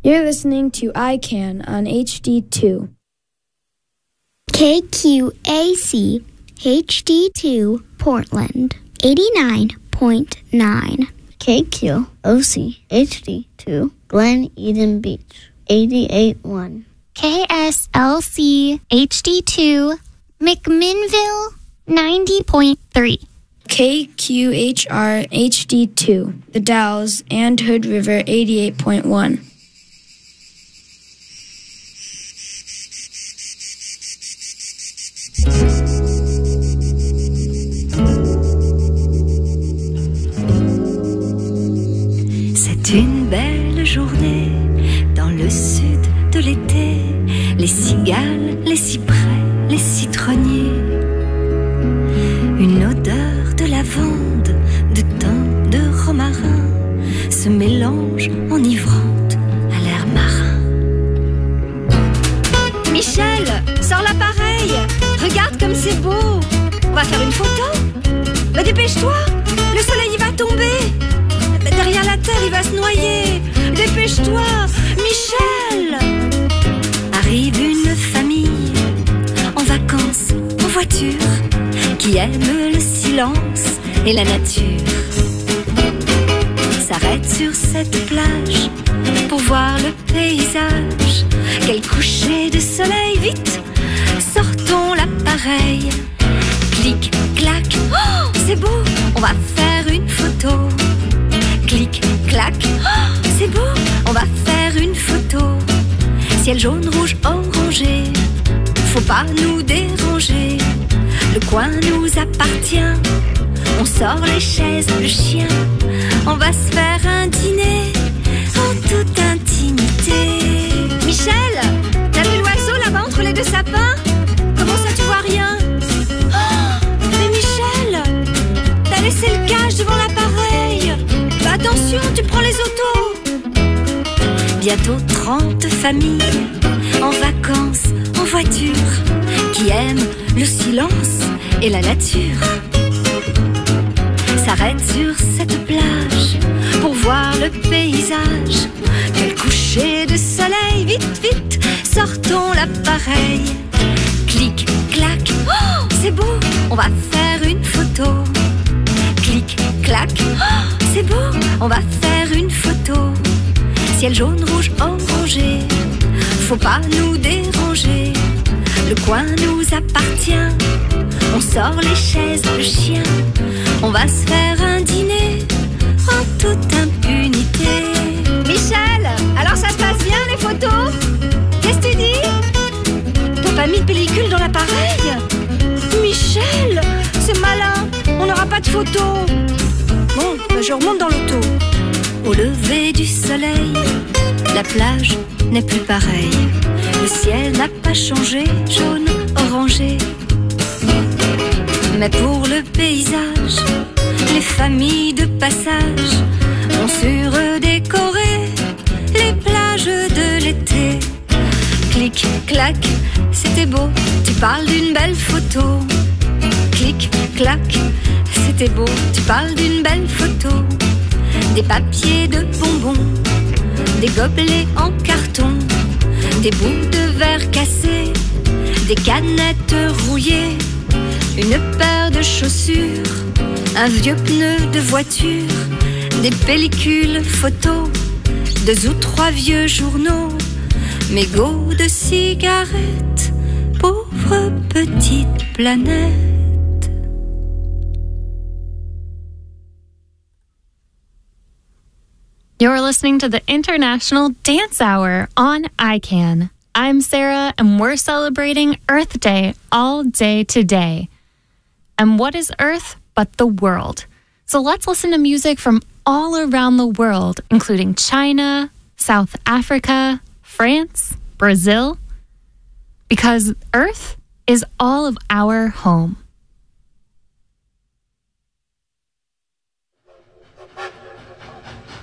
You're listening to ICANN on HD2. KQAC HD2 Portland 89.9. KQOC HD2 Glen Eden Beach 88.1. KSLC HD2 McMinnville 90.3. KQHR HD2 The Dalles and Hood River 88.1. C'est une belle journée dans le sud de l'été. Les cigales, les cyprès, les citronniers. Une odeur de lavande, de thym, de romarin se mélange enivrante à l'air marin. Michel, sors l'appareil. Regarde comme c'est beau. On va faire une photo. Mais dépêche-toi, le soleil il va tomber. Derrière la terre, il va se noyer. Dépêche-toi, Michel. Arrive une famille en vacances, en voiture, qui aime le silence et la nature. S'arrête sur cette plage pour voir le paysage. Quel coucher de soleil, vite, sortons l'appareil. Clic, clac, oh, c'est beau, on va faire une photo. Clic, clac, oh, c'est beau, on va faire une photo. Ciel jaune, rouge, orangé, faut pas nous déranger. Le coin nous appartient, on sort les chaises, le chien. On va se faire un dîner en toute intimité. Michel, t'as vu l'oiseau là-bas entre les deux sapins? Comment ça tu vois rien? Oh, mais Michel, t'as laissé le cache devant l'appareil. Bah attention, tu prends les autos. Bientôt 30 familles en vacances, en voiture, qui aiment le silence et la nature. S'arrête sur cette plage pour voir le paysage. Quel coucher de soleil, vite, vite, sortons l'appareil. Clic, clac, oh, c'est beau, on va faire une photo. Clic, clac, oh, c'est beau, on va faire une photo. Ciel jaune, rouge, orangé, faut pas nous déranger. Le coin nous appartient, on sort les chaises, le chien. On va se faire un dîner en toute impunité. Michel, alors ça se passe bien les photos? Qu'est-ce que tu dis? T'as pas mis de pellicule dans l'appareil? Michel, c'est malin, on n'aura pas de photos. Bon, ben je remonte dans l'auto. Au lever du soleil, la plage n'est plus pareille. Le ciel n'a pas changé, jaune, orangé. Mais pour le paysage, les familles de passage ont surdécoré les plages de l'été. Clic, clac, c'était beau, tu parles d'une belle photo. Clic, clac, c'était beau, tu parles d'une belle photo. Des papiers de bonbons, des gobelets en carton, des bouts de verre cassés, des canettes rouillées, une paire de chaussures, un vieux pneu de voiture, des pellicules photos, 2 ou 3 vieux journaux, mégots de cigarettes, pauvre petite planète. You're listening to the International Dance Hour on ICANN. I'm Sarah, and we're celebrating Earth Day all day today. And what is Earth but the world? So let's listen to music from all around the world, including China, South Africa, France, Brazil, because Earth is all of our home.